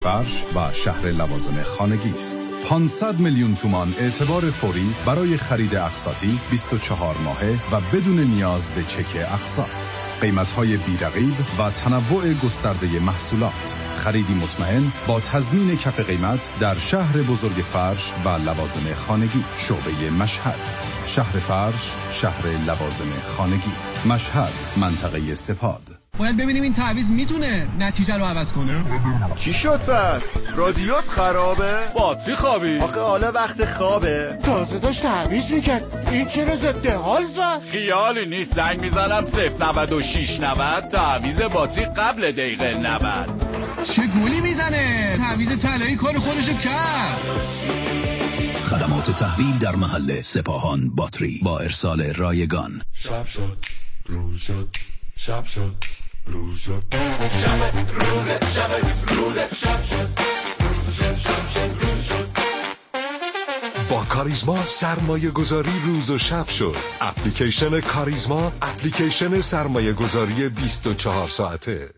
فرش و شهر لوازم خانگی است. 500 میلیون تومان اعتبار فوری برای خرید اقساطی 24 ماهه و بدون نیاز به چک اقساط. قیمت‌های بی‌رقیب و تنوع گسترده محصولات. خریدی مطمئن با تضمین کف قیمت در شهر بزرگ فرش و لوازم خانگی. شعبه مشهد. شهر فرش، شهر لوازم خانگی. مشهد، منطقه سپاد. باید ببینیم این تعویض میتونه نتیجه رو عوض کنه. چی شد پس؟ رادیوت خرابه؟ باتری خوابی؟ آخه حالا وقت خوابه. تازه داشت تعویض میکرد. این چرا ضد حال زد؟ خیالی نیست، زنگ میزنم 09690 تعویض باتری قبل دقیقه 90. چه گولی میزنه؟ تعویض طلایی کار خودشو کرد. خدمات تحویل در محل سپاهان باتری با ارسال رایگان. شب شد روز شد، شب شد روز شد، شب روز شب روز شب شد روز شد. با کاریزما سرمایه گذاری روز و شب شد. اپلیکیشن کاریزما، اپلیکیشن سرمایه گذاری 24 ساعته.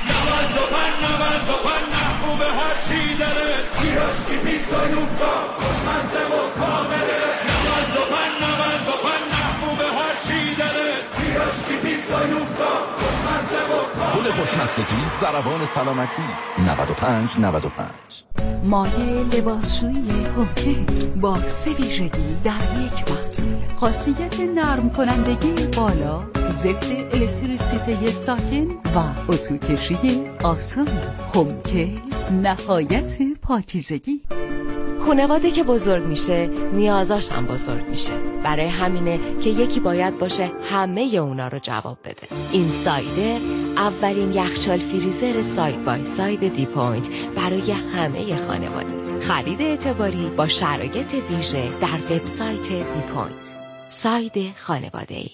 95 محبوب هر چی داره، پیراشکی پیتزا یوفتا خوشمزه و کامله. 95 محبوب هر چی داره، پیراشکی پیتزا یوفتا خوشمزه و کامله. پول خوشمزگی ضربان سلامتی. 95. مایه لباسشویی هوکی با 3 ویژگی در یک محصول. خاصیت نرم کنندگی بالا، ضد الکتریسیته ساکن و اتوکشی آسان. هوکی نهایت پاکیزگی. خانواده که بزرگ میشه نیازاش هم بزرگ میشه. برای همینه که یکی باید باشه همه اونا رو جواب بده. این سایده اولین یخچال فریزر ساید بای ساید دی پوینت برای همه خانواده. خرید اعتباری با شرایط ویژه در وبسایت دی پوینت. ساید خانواده‌ای.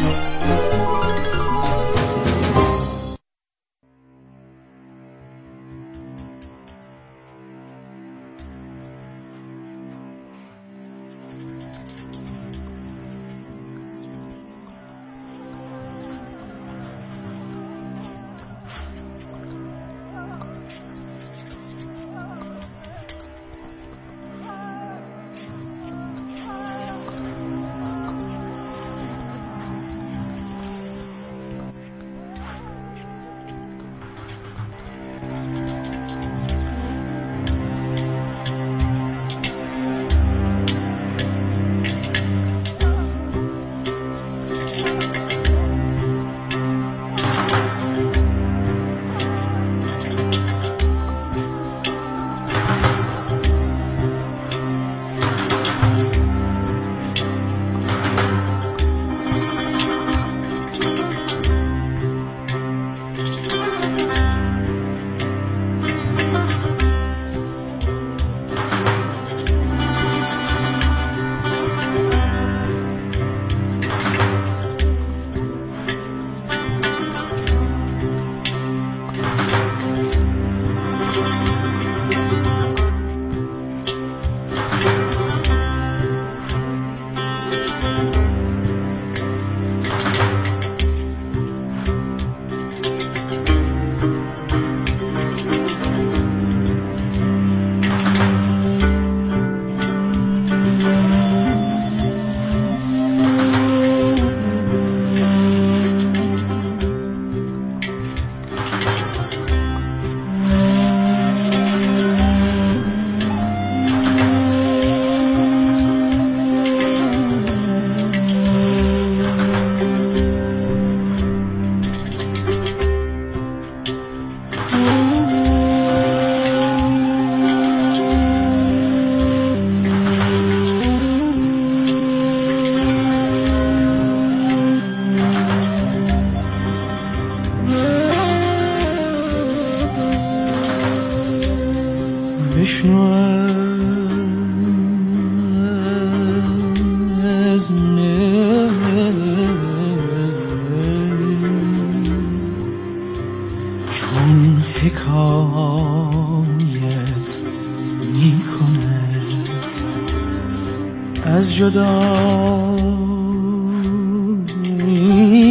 از جدایی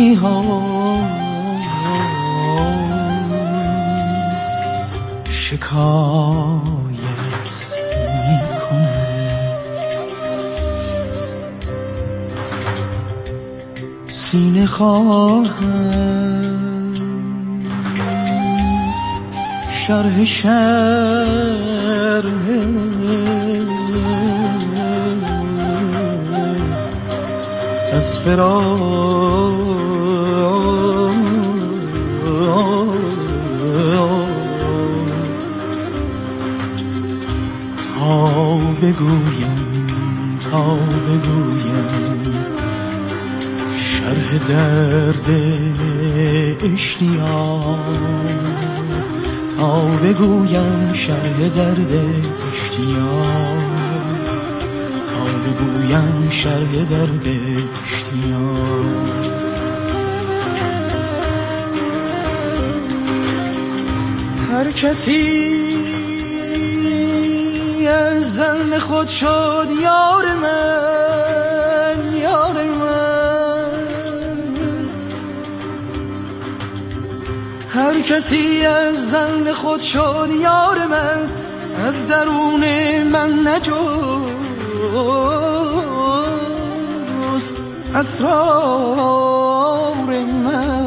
ها شکایت حکایت می کند، سینه خواهم شرح از فراق تا بگویم شرح درد اشتیاق، تا بگویم شرح درد اشتیاق، تا بگویم شرح درد اشتیاق. هر کسی از زن خود شد یار من، یار من. هر کسی از زن خود شد یار من، از درون من نجست اسرار من.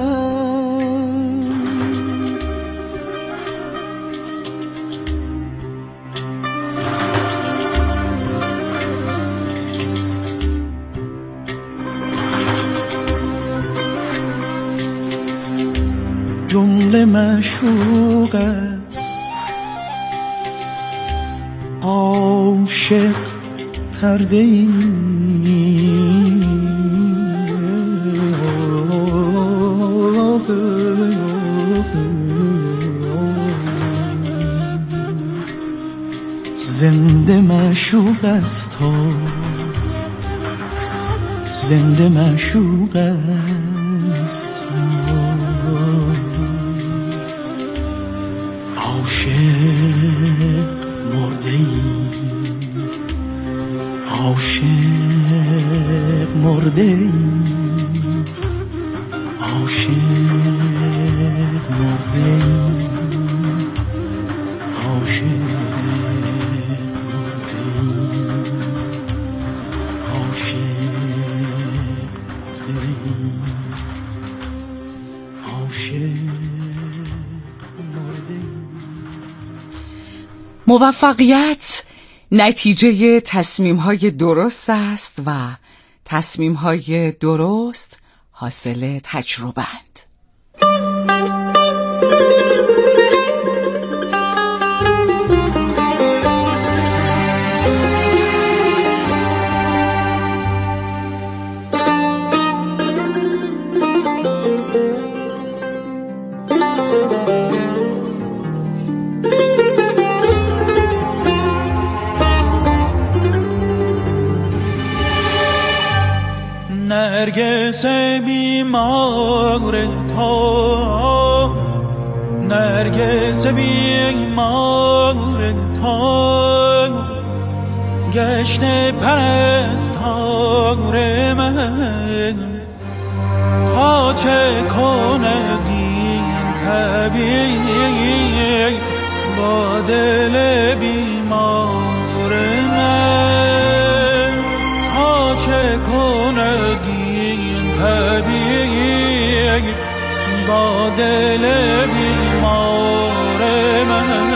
جمله معشوق است عاشق پرده ای، زنده معشوق است ها، زنده معشوق است ها. عاشق مرده ای، عاشق مرده ای، عاشق مرده ای، عاشق مرده ای، عاشق مرده ای، عاشق. موفقیت نتیجه تصمیم‌های درست است و تصمیم‌های درست حاصل تجربه‌اند. نرگس بیمار تا، نرگس بیمار تا، گشت پرستار من. تا چه کند این طبیب با دل بیمار من؟ تا چه کند این طبیب با دل بیمار من؟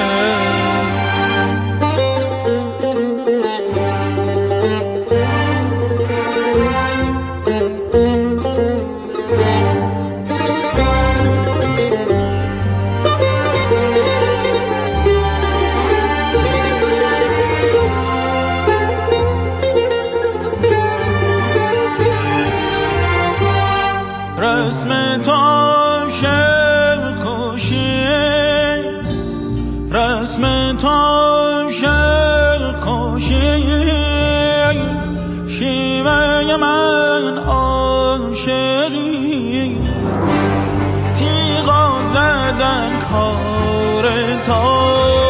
رسم تو شب کشی، رسم تو شب کشی، شیوه من عاشقی، تیغا زدن کار تا،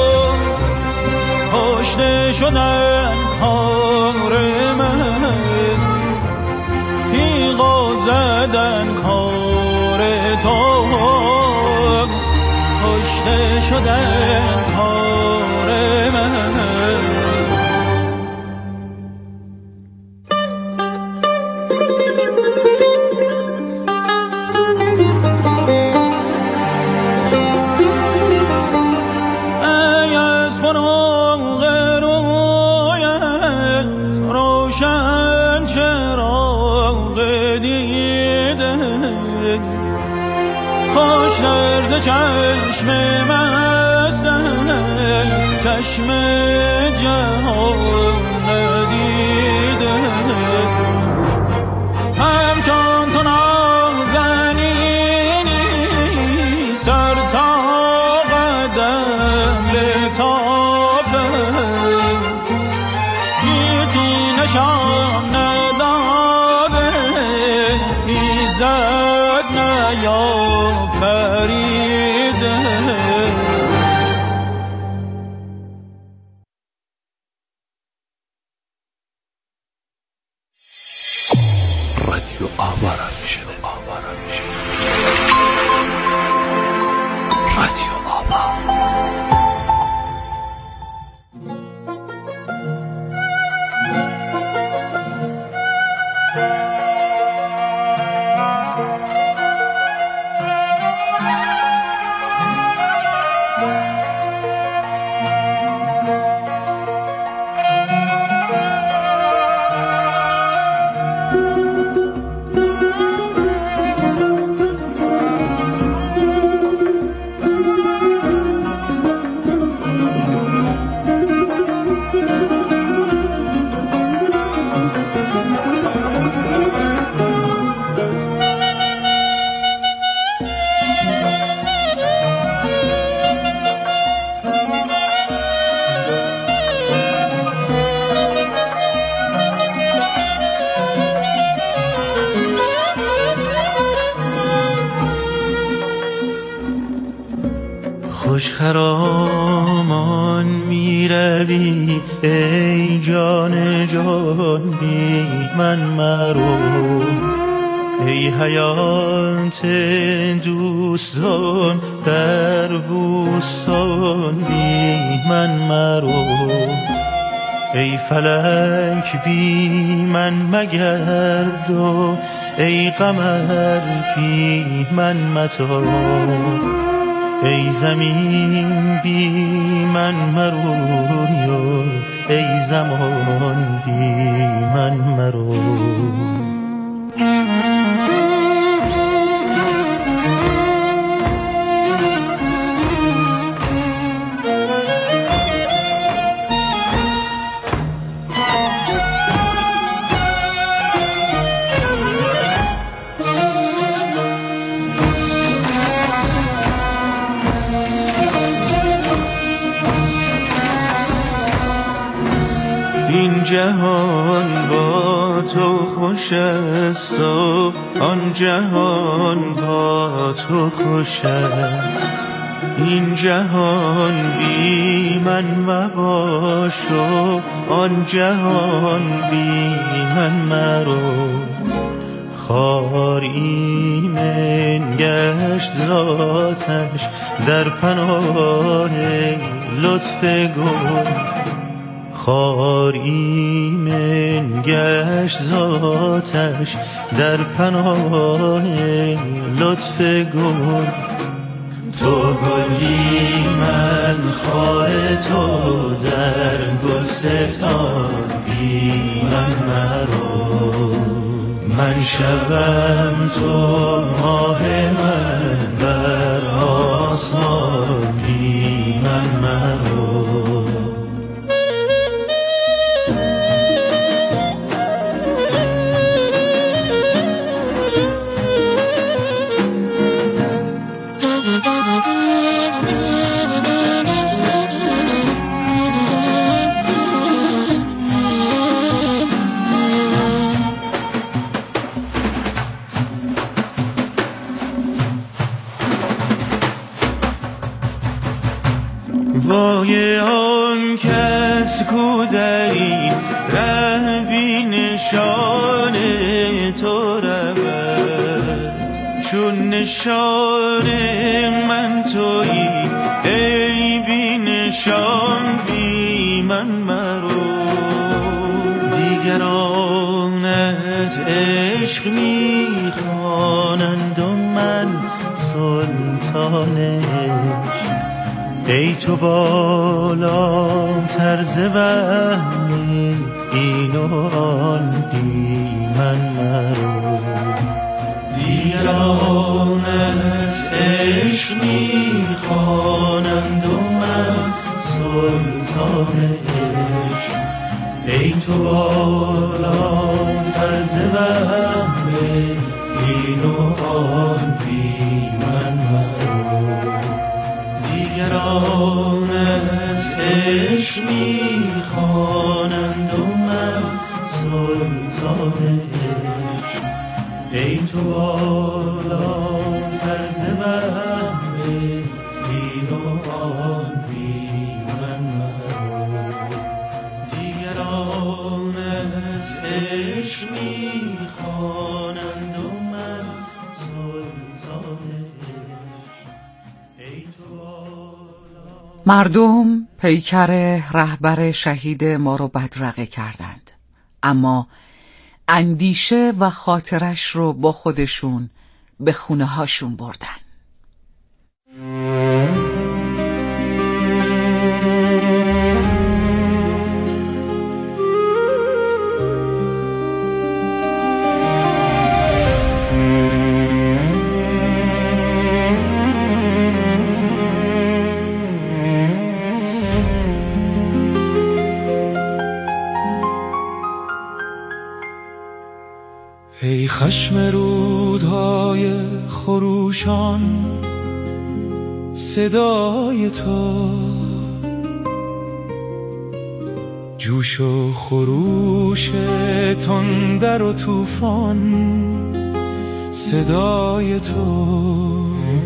کشته شدن کار من، تیغا زدن کار تو، کشته شدن کار فراق رویت روشن چراغ دیده خوشتر ز چشم مستم چشم جهان ندیده همچون تو نازنینی سر تا قدم لطافه گیتی نشان نداده ایزد نیافریده رادیو آوا را میشه رادیو آوا. خوش خرامان می روی ای جان جان بی من مرو ای حیات دوستان در بوستان بی من مرو ای فلک بی من مگرد و ای قمر بی من متاب ای زمین بی من مروی و ای زمان بی من مرو این جهان با تو خوش است و آن جهان با تو خوش است این جهان بی من مباش و آن جهان بی من مرو خار ایمن گشت ذاتش در پناه لطف گل خار ایمن گشت ذاتش در پناه لطف گل تو گلی من خار تو در گلستان بی من مرو من شبم تو ماه من بر آسمان بی من مرو وای آن کس کو در این ره بی نشان تو رود چون نشان من تویی ای بی نشان بی من مرو دیگرانت عشق می خوانند و من سلطانش ای تو بالاتر ز وهمی این و آن من مرو دیگران از عشق میخوانند و من سلطان عشق ای تو بالاتر ز وهمی این و آن من مرو دیگران از عشق میخوانند و من سلطان عشق ای تو بالاتر ز وهمی این و آن من مرو دیگران از عشق میخوانند و من سلطان عشق ای تو مردم پیکر رهبر شهید ما رو بدرقه کردند، اما اندیشه و خاطرش رو با خودشون به خونه هاشون بردن. ای خشم رودهای خروشان صدای تو جوش و خروش تندر و طوفان صدای تو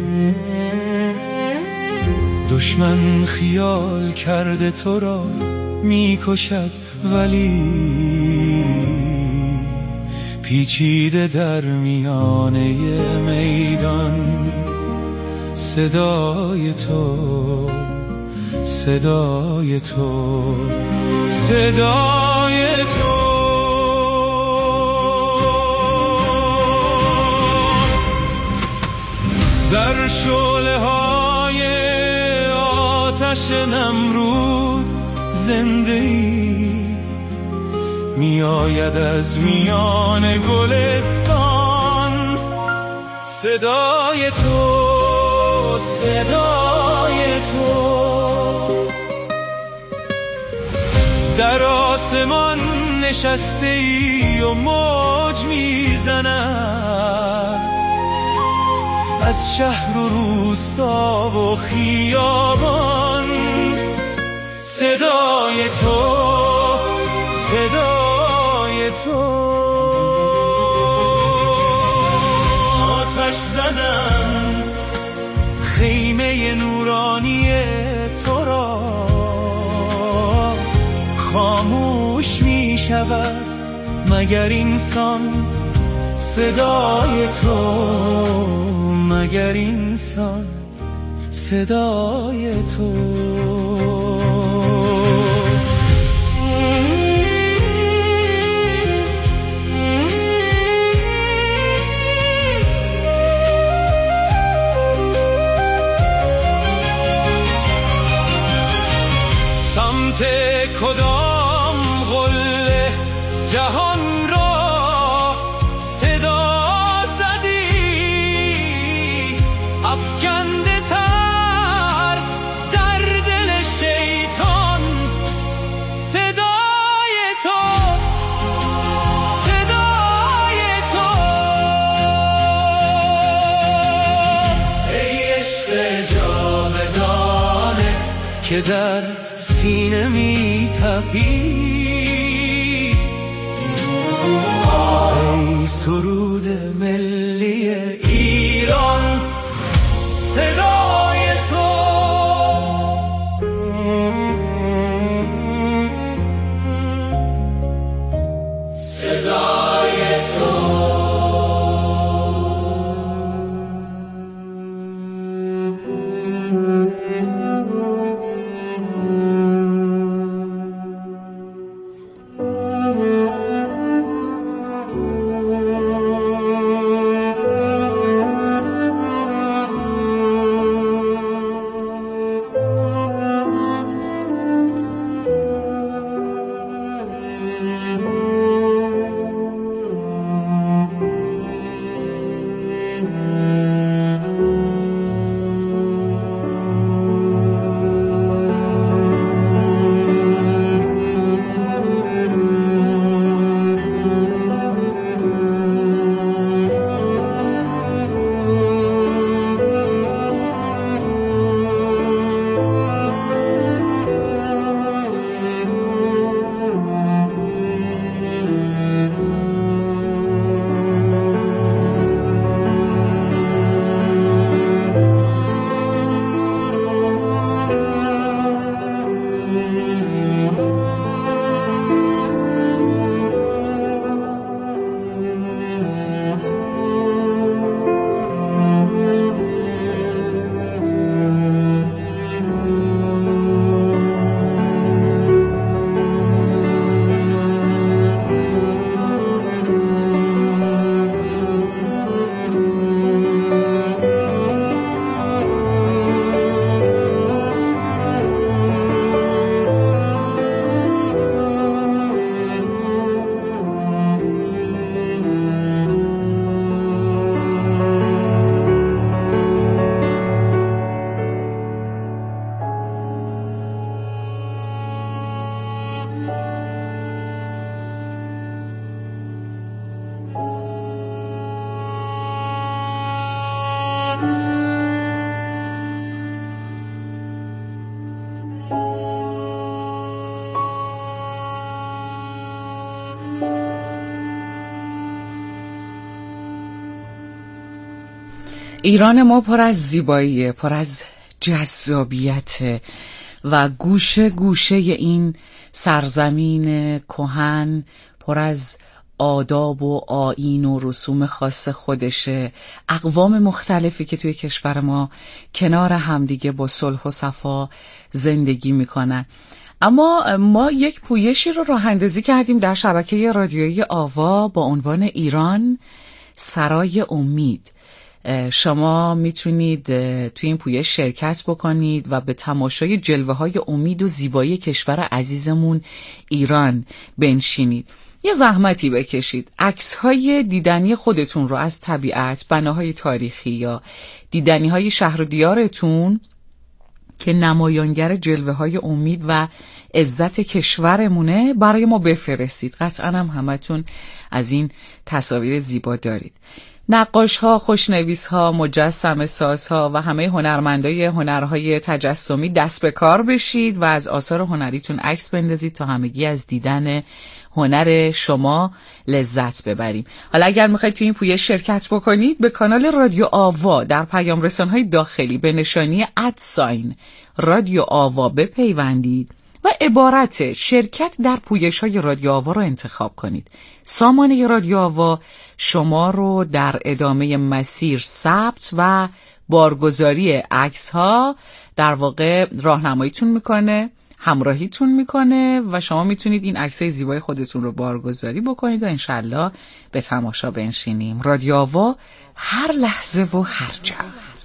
دشمن خیال کرده تو را میکشد ولی پیچیده در میانه میدان صدای تو صدای تو صدای تو در شعله های آتش نمرود زنده ای می آید از میان گلستان صدای تو صدای تو در آسمان نشسته ای و موج میزند از شهر و روستا و خیابان صدای تو صدای تو آتش زدند خیمه نورانی تو را خاموش می شود مگر اینسان صدای تو مگر اینسان صدای تو کدام قله جهان را صدا زدی افکنده ترس در دل شیطان صدای تو صدای تو ای عشق جاودانه که در سینه می تپی ای سرود ملی ایران صدای تو صدای تو ایران ما پر از زیباییه، پر از جذابیت و گوشه گوشه این سرزمین کهن پر از آداب و آیین و رسوم خاص خودشه. اقوام مختلفی که توی کشور ما کنار همدیگه با صلح و صفا زندگی میکنن. اما ما یک پویشی رو راه اندازی کردیم در شبکه رادیویی آوا با عنوان ایران سرای امید. شما میتونید توی این پویش شرکت بکنید و به تماشای جلوه های امید و زیبایی کشور عزیزمون ایران بنشینید. یه زحمتی بکشید، عکس‌های دیدنی خودتون رو از طبیعت، بناهای تاریخی یا دیدنی‌های شهر و دیارتون که نمایانگر جلوه‌های امید و عزت کشورمونه برای ما بفرستید. قطعاً هم همتون از این تصاویر زیبا دارید. نقاش‌ها، خوشنویس‌ها، مجسمه‌سازها و همه هنرمندای هنرهای تجسمی دست به کار بشید و از آثار هنریتون عکس بندازید تا همگی از دیدن هنر شما لذت ببریم. حالا اگر میخواید توی این پویش شرکت بکنید، به کانال رادیو آوا در پیام رسان‌های داخلی به نشانی @ رادیو آوا بپیوندید و عبارت شرکت در پویش‌های رادیو آوا رو انتخاب کنید. سامانه رادیو آوا شما رو در ادامه مسیر ثبت و بارگذاری عکس‌ها در واقع راهنماییتون میکنه، همراهیتون میکنه و شما میتونید این عکسای زیبای خودتون رو بارگذاری بکنید و انشالله به تماشا بنشینیم. رادیو آوا هر لحظه و هر جا.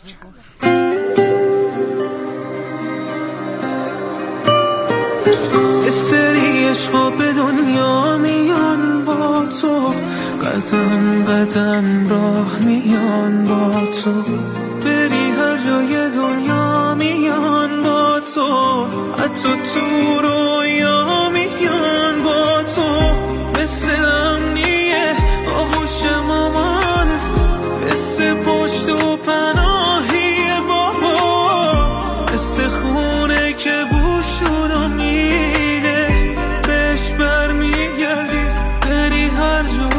یه سری عشقا به دنیا میان با تو، قدم قدم راه میان با تو، بری هر جای دنیا میان با تو، حتی تو رویا میان با تو، مثل امنیه آغوش مامان، مثل پشت و پناهی بابا، مثل خونه که بوشونو میده بهش برمیگردی بری هر جا.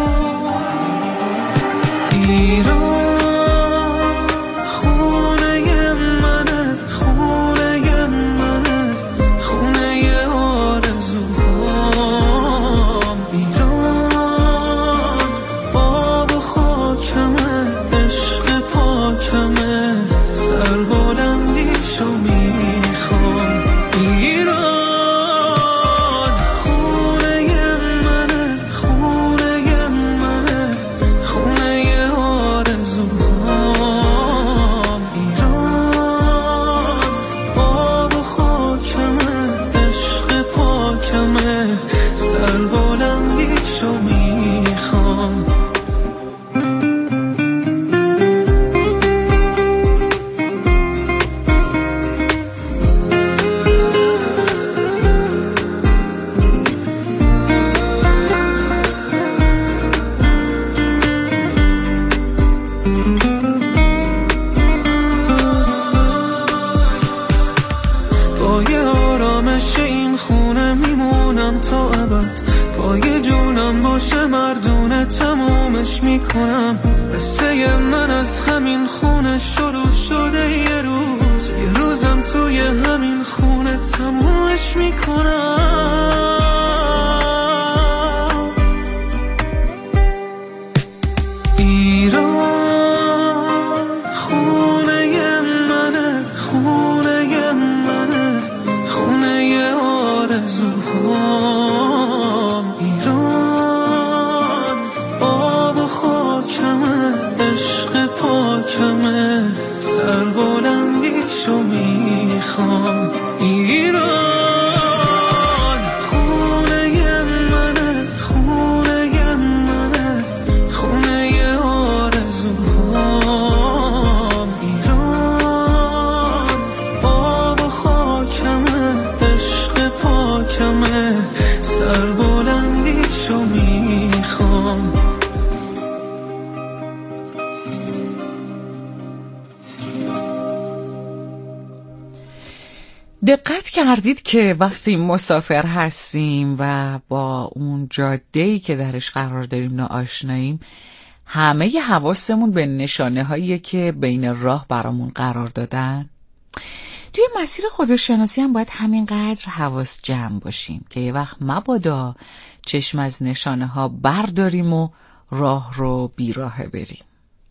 ایران خونه منه، خونه منه، خونه آرزوهام. ایران آب و خاکمه، عشق پاکمه، سربلندیشو میخوام. ایران خونه منه، خونه منه، خونه آرزوهام. ایران آب و خاکمه، عشق پاکمه، سربلندیشو میخوام. پای آرامش این خونه میمونم تا ابد، پای جونم باشه مردونه تمومش میکنم. قصه من از همین خونه شروع شده، یه روزم توی همین خونه تمومش میکنم. سربلندیشو میخوام. دقت کردید که وقتی مسافر هستیم و با اون جاده‌ای که درش قرار داریم ناآشناییم، همه حواسمون به نشانه هایی که بین راه برامون قرار دادن؟ توی مسیر خودشناسی هم باید همینقدر حواس جمع باشیم که یه وقت مبادا چشم از نشانه ها برداریم و راه رو بیراهه بریم.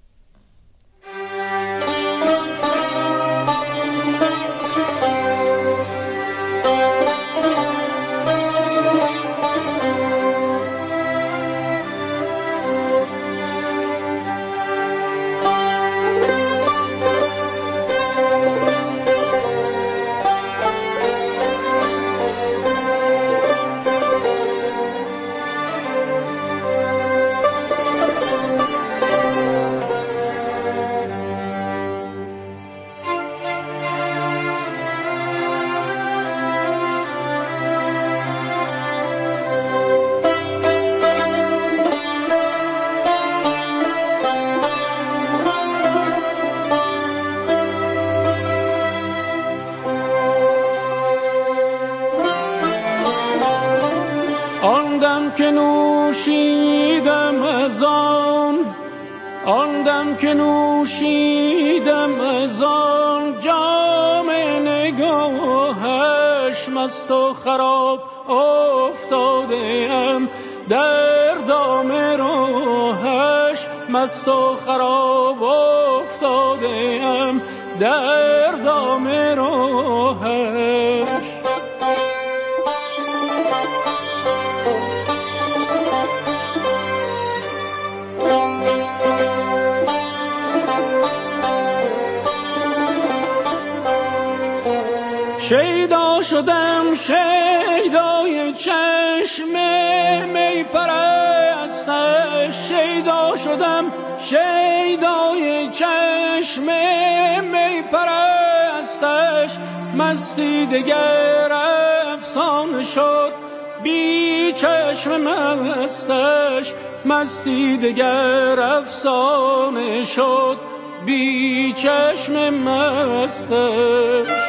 که نوشیدم از آن جام نگاهش، مست و خراب افتادم در دام راهش، مست و خراب افتادم در دام راهش. شیدا شدم شیدای چشم می پرستش، شیدا شدم شیدای چشم می پرستش، مستی دگر افسانه شد بی چشم مستش، مستی دگر افسانه شد بی چشم مستش.